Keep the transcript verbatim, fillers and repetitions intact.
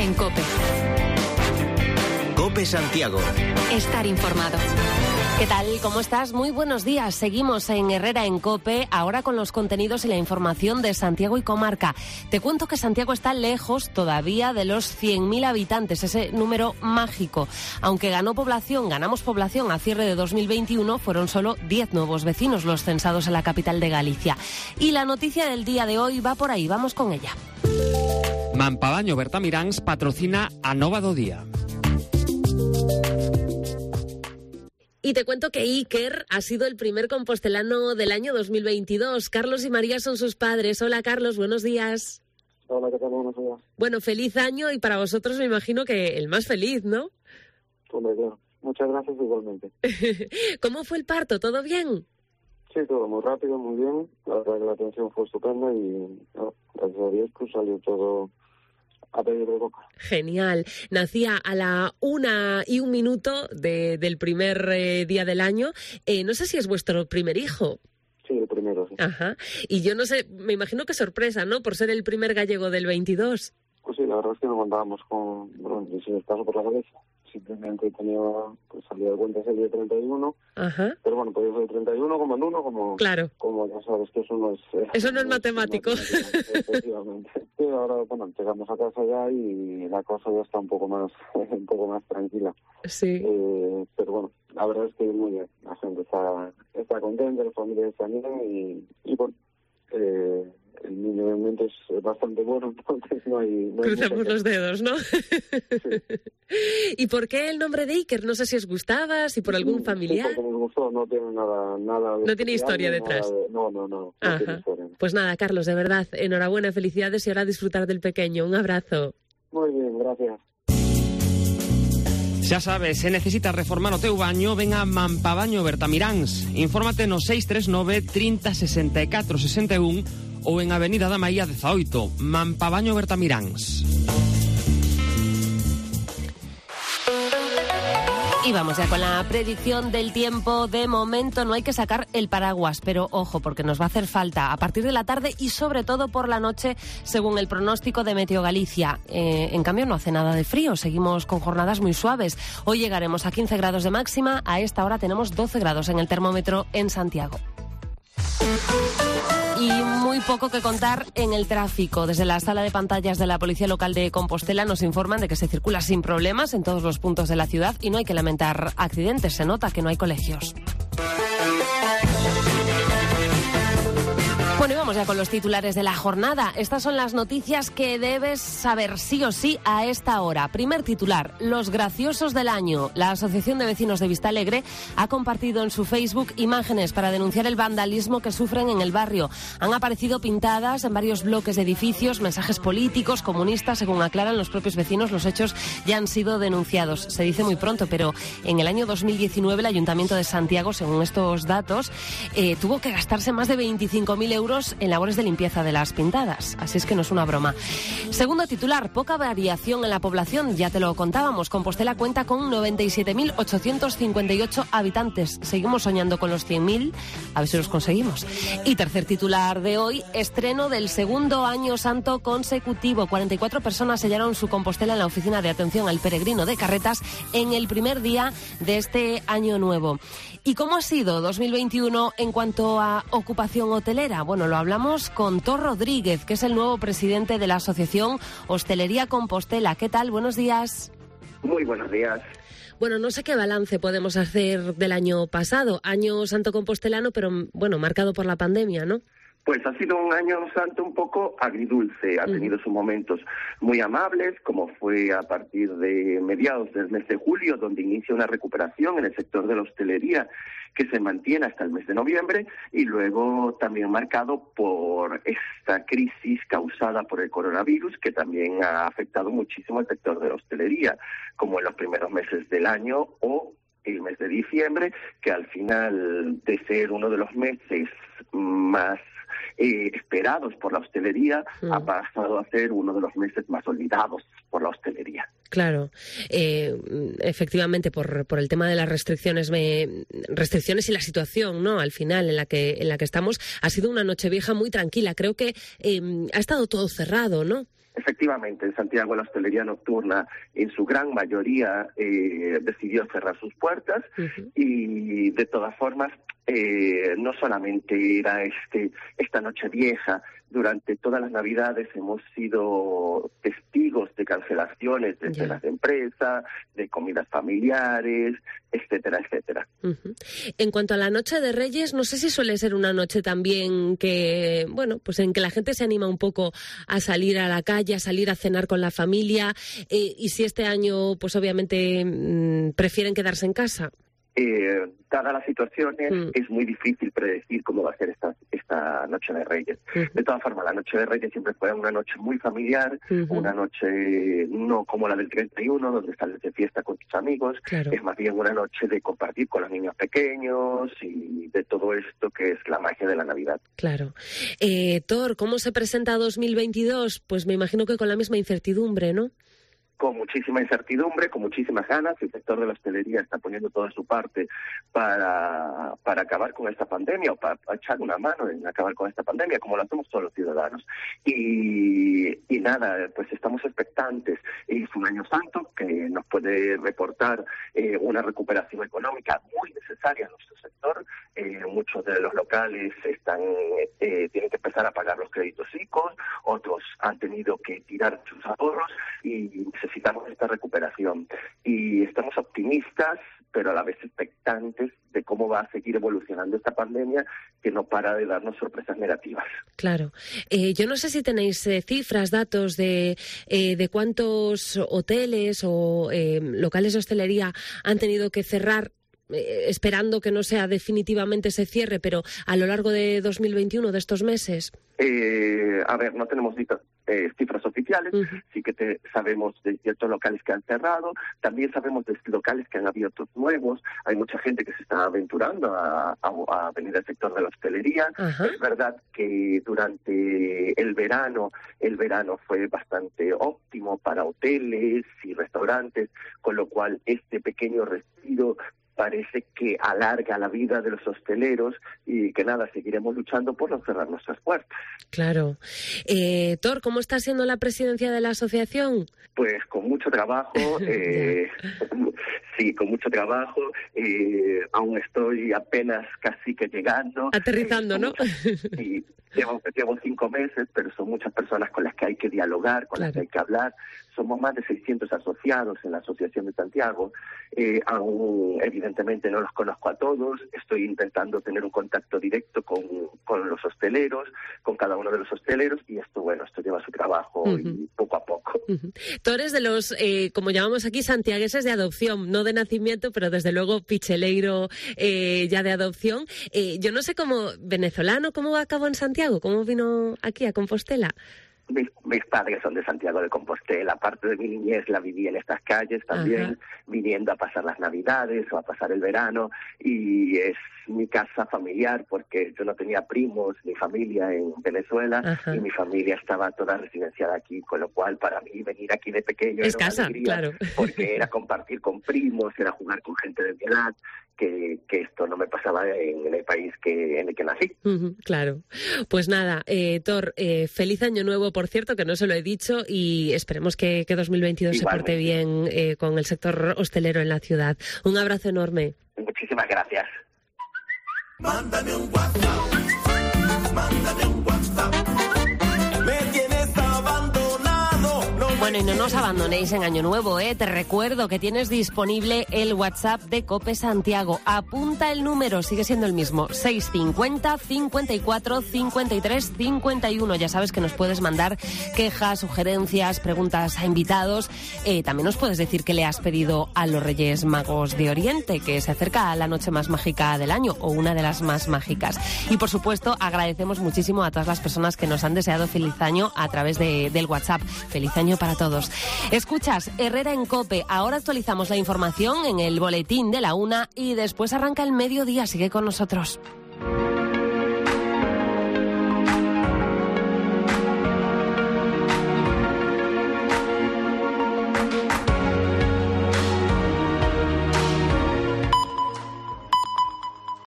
en COPE. COPE Santiago. Estar informado. ¿Qué tal? ¿Cómo estás? Muy buenos días. Seguimos en Herrera en COPE, ahora con los contenidos y la información de Santiago y comarca. Te cuento que Santiago está lejos todavía de los cien mil habitantes, ese número mágico. Aunque ganó población, ganamos población a cierre de dos mil veintiuno, fueron solo diez nuevos vecinos los censados en la capital de Galicia. Y la noticia del día de hoy va por ahí, vamos con ella. Mampabaño Bertamiráns patrocina a Nova do Día. Y te cuento que Iker ha sido el primer compostelano del año dos mil veintidós. Carlos y María son sus padres. Hola, Carlos, buenos días. Hola, ¿qué tal? Buenos días. Bueno, feliz año y para vosotros me imagino que el más feliz, ¿no? Hombre, claro. Muchas gracias igualmente. ¿Cómo fue el parto? ¿Todo bien? Sí, todo muy rápido, muy bien. La verdad que la atención fue estupenda y no, gracias a Dios pues salió todo a pedir de boca. Genial. Nacía a la una y un minuto de, del primer eh, día del año. Eh, no sé si es vuestro primer hijo. Sí, el primero, sí. Ajá. Y yo no sé, me imagino que sorpresa, ¿no? Por ser el primer gallego del veintidós. Pues sí, la verdad es que no contábamos con... Bueno, si nos pasó por la cabeza. Simplemente tenía, pues salía de cuenta ese día treinta y uno. Ajá. Pero bueno, podía ser treinta y uno como en uno, como... Claro. Como ya sabes que eso no es... Eh, eso no es matemático. Es matemático, efectivamente. Sí, ahora, bueno, llegamos a casa ya y la cosa ya está un poco más, un poco más tranquila. Sí. Eh, pero bueno, la verdad es que muy bien. La gente está, está contenta, la familia está bien y, y bueno, eh, el niño de momento es bastante bueno, entonces no hay... No hay Cruzamos los dedos, ¿no? Sí. ¿Y por qué el nombre de Iker? No sé si os gustaba, si por algún familiar. Sí, porque nos gustó, no tiene nada... nada no tiene historia detrás. De, no, no, no, no tiene historia. Pues nada, Carlos, de verdad, enhorabuena, felicidades y ahora disfrutar del pequeño. Un abrazo. Muy bien, gracias. Xa sabes, se necesitas reformar o teu baño, ven a Mampabaño Bertamiráns. Infórmate no seis tres nove, trinta, sesenta e catro, sesenta e un ou en Avenida da Maía dezaoito, Mampabaño Bertamiráns. Y vamos ya con la predicción del tiempo. De momento no hay que sacar el paraguas, pero ojo, porque nos va a hacer falta a partir de la tarde y sobre todo por la noche, según el pronóstico de Meteo Galicia. Eh, en cambio no hace nada de frío, seguimos con jornadas muy suaves. Hoy llegaremos a quince grados de máxima, a esta hora tenemos doce grados en el termómetro en Santiago. Y muy poco que contar en el tráfico. Desde la sala de pantallas de la Policía Local de Compostela nos informan de que se circula sin problemas en todos los puntos de la ciudad y no hay que lamentar accidentes. Se nota que no hay colegios. Bueno, y vamos ya con los titulares de la jornada. Estas son las noticias que debes saber sí o sí a esta hora. Primer titular, los graciosos del año. La Asociación de Vecinos de Vistalegre ha compartido en su Facebook imágenes para denunciar el vandalismo que sufren en el barrio. Han aparecido pintadas en varios bloques de edificios, mensajes políticos, comunistas. Según aclaran los propios vecinos, los hechos ya han sido denunciados. Se dice muy pronto, pero en el año dos mil diecinueve el Ayuntamiento de Santiago, según estos datos, eh, tuvo que gastarse más de veinticinco mil euros en labores de limpieza de las pintadas. Así es que no es una broma. Segundo titular, poca variación en la población. Ya te lo contábamos. Compostela cuenta con noventa y siete mil ochocientos cincuenta y ocho habitantes. Seguimos soñando con los cien mil. A ver si los conseguimos. Y tercer titular de hoy, estreno del segundo año santo consecutivo. cuarenta y cuatro personas sellaron su Compostela en la oficina de atención al peregrino de Carretas en el primer día de este año nuevo. ¿Y cómo ha sido dos mil veintiuno en cuanto a ocupación hotelera? Bueno, lo hablamos con Tor Rodríguez, que es el nuevo presidente de la Asociación Hostelería Compostela. ¿Qué tal? Buenos días. Muy buenos días. Bueno, no sé qué balance podemos hacer del año pasado, año santo compostelano, pero bueno, marcado por la pandemia, ¿no? Pues ha sido un año santo un poco agridulce, ha tenido sus momentos muy amables, como fue a partir de mediados del mes de julio, donde inicia una recuperación en el sector de la hostelería que se mantiene hasta el mes de noviembre, y luego también marcado por esta crisis causada por el coronavirus, que también ha afectado muchísimo al sector de la hostelería, como en los primeros meses del año o el mes de diciembre, que al final de ser uno de los meses más Eh, esperados por la hostelería, mm. ha pasado a ser uno de los meses más olvidados por la hostelería. Claro, eh, efectivamente por por el tema de las restricciones, me, restricciones y la situación, ¿no? Al final en la que en la que estamos, ha sido una Nochevieja muy tranquila. Creo que eh, ha estado todo cerrado, ¿no? efectivamente, en Santiago la hostelería nocturna en su gran mayoría eh, decidió cerrar sus puertas uh-huh. y de todas formas eh, no solamente era este esta noche vieja, durante todas las Navidades hemos sido testigos de cancelaciones desde yeah. las empresas, de comidas familiares, etcétera, etcétera. Uh-huh. En cuanto a la Noche de Reyes, no sé si suele ser una noche también que, bueno, pues en que la gente se anima un poco a salir a la calle, a salir a cenar con la familia, eh, y si este año, pues obviamente mmm, prefieren quedarse en casa. Eh, dadas las situaciones, mm. es muy difícil predecir cómo va a ser esta esta Noche de Reyes. Mm. De todas formas, la Noche de Reyes siempre fue una noche muy familiar, mm-hmm. una noche no como la del treinta y uno, donde sales de fiesta con tus amigos, claro. es más bien una noche de compartir con los niños pequeños y de todo esto que es la magia de la Navidad. Claro. Eh, Thor, ¿cómo se presenta dos mil veintidós? Pues me imagino que con la misma incertidumbre, ¿no? Con muchísima incertidumbre, con muchísimas ganas. El sector de la hostelería está poniendo toda su parte para, para acabar con esta pandemia o para, para echar una mano en acabar con esta pandemia, como lo hacemos todos los ciudadanos. Y, y nada, pues estamos expectantes. Es un año santo que nos puede reportar eh, una recuperación económica muy necesaria en nuestro sector. Eh, muchos de los locales están eh, tienen que empezar a pagar los créditos ICOs, otros han tenido que tirar sus ahorros y necesitamos esta recuperación. Y estamos optimistas, pero a la vez expectantes de cómo va a seguir evolucionando esta pandemia, que no para de darnos sorpresas negativas. Claro. Eh, yo no sé si tenéis eh, cifras, datos de, eh, de cuántos hoteles o eh, locales de hostelería han tenido que cerrar, eh, esperando que no sea definitivamente ese cierre, pero a lo largo de dos mil veintiuno, de estos meses. Eh, a ver, no tenemos cifras, eh, cifras oficiales, uh-huh. sí que te, sabemos de ciertos locales que han cerrado, también sabemos de locales que han abierto nuevos, hay mucha gente que se está aventurando a, a, a venir al sector de la hostelería. Uh-huh. Es verdad que durante el verano, el verano fue bastante óptimo para hoteles y restaurantes, con lo cual este pequeño respiro parece que alarga la vida de los hosteleros y que nada, seguiremos luchando por no cerrar nuestras puertas. Claro. Eh, Thor, ¿cómo está siendo la presidencia de la asociación? Pues con mucho trabajo, eh, sí, con mucho trabajo, eh, aún estoy apenas casi que llegando. Aterrizando, eh, ¿no? Sí, llevo, llevo cinco meses, pero son muchas personas con las que hay que dialogar, con claro. las que hay que hablar. Somos más de seiscientos asociados en la Asociación de Santiago. Eh, aún, evidentemente, no los conozco a todos. Estoy intentando tener un contacto directo con, con los hosteleros, con cada uno de los hosteleros, y esto, bueno, esto lleva su trabajo uh-huh. y poco a poco. Uh-huh. Tú eres de los, eh, como llamamos aquí, santiagueses de adopción, no de nacimiento, pero desde luego picheleiro eh, ya de adopción. Eh, yo no sé cómo, venezolano, ¿cómo acabó en Santiago? ¿Cómo vino aquí a Compostela? Mis, mis padres son de Santiago de Compostela. Parte de mi niñez la viví en estas calles también, Ajá. viniendo a pasar las Navidades o a pasar el verano, y es mi casa familiar porque yo no tenía primos ni familia en Venezuela. Ajá. Y mi familia estaba toda residenciada aquí, con lo cual para mí venir aquí de pequeño es era casa, una alegría, claro. porque era compartir con primos, era jugar con gente de mi edad, que, que esto no me pasaba en, en el país que en el que nací. Uh-huh, claro. Pues nada, eh, Thor, eh, feliz año nuevo, por cierto, que no se lo he dicho, y esperemos que, que dos mil veintidós Igualmente. Se porte bien eh, con el sector hostelero en la ciudad. Un abrazo enorme. Muchísimas gracias. Mándame un WhatsApp, mándame un WhatsApp. Me tienes abandonado. No bueno, y no nos abandonéis en Año Nuevo, ¿eh? Te recuerdo que tienes disponible el WhatsApp de COPE Santiago. Apunta el número, sigue siendo el mismo, seiscientos cincuenta, cincuenta y cuatro, cincuenta y tres, cincuenta y uno. Ya sabes que nos puedes mandar quejas, sugerencias, preguntas a invitados. Eh, también nos puedes decir que le has pedido a los Reyes Magos de Oriente, que se acerca a la noche más mágica del año, o una de las más mágicas. Y por supuesto, agradecemos muchísimo a todas las personas que nos han deseado feliz año a través de, del WhatsApp. Feliz año para todos. Escuchas Herrera en COPE. Ahora actualizamos la información en el boletín de la una y después arranca el mediodía. Sigue con nosotros.